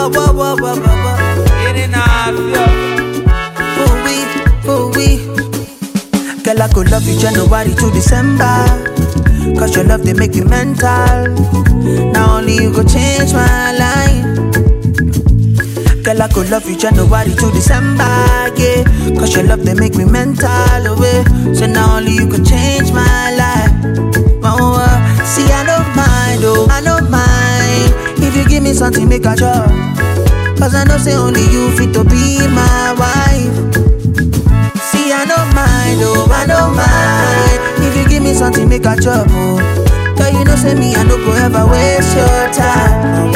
Girl, I could love you January to December, cause your love, they make me mental. Now only you go change my life. Girl, I could love you January to December, yeah, cause your love, they make me mental, away. So now only you could change my life. Oh, see, I don't mind, oh, I don't mind. If you give me something, make a job, cause I know say only you fit to be my wife. See, I don't mind, oh, I don't mind. If you give me something, make a job, oh. Cause you know say me, I no go ever waste your time.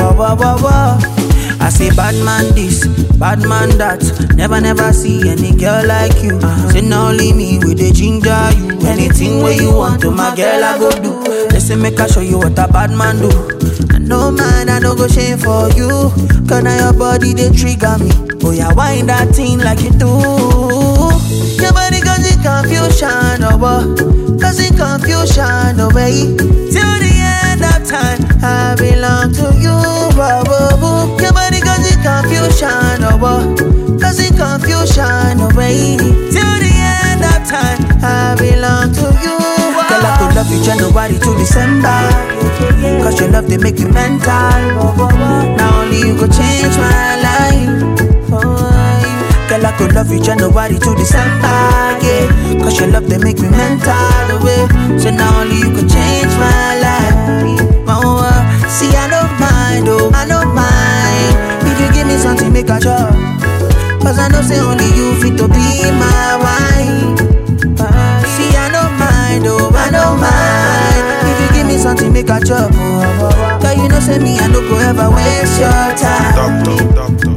I say bad man this, bad man that. Never see any girl like you. Say now only me with the ginger you. Anything where you want to my girl I go do. Listen, make I show you what a bad man do. I no man, I no go shame for you. Cause now your body they trigger me. Oh yeah, wind that thing like you do. Your body cause it confusion, oh boy. Cause it confusion, oh baby. Till the end of time, I belong to you, oh, oh, oh. Your body cause it confusion, oh boy. Cause it confusion, oh baby. Till the end of time, I belong to you, oh. Girl, I could love you January to December, cause your love, they make me mental. Now only you go change my life. Girl, I could love you January to December, yeah, cause your love, they make me mental, away. So now only you could change my life. Oh, see, I don't mind, oh, I don't mind. If you give me something, make a job, cause I know say only you fit to be my wife. See, I don't mind, oh, I don't mind. If you give me something, make a job, oh. Cause you know say me, I no go ever waste your time. Doctor.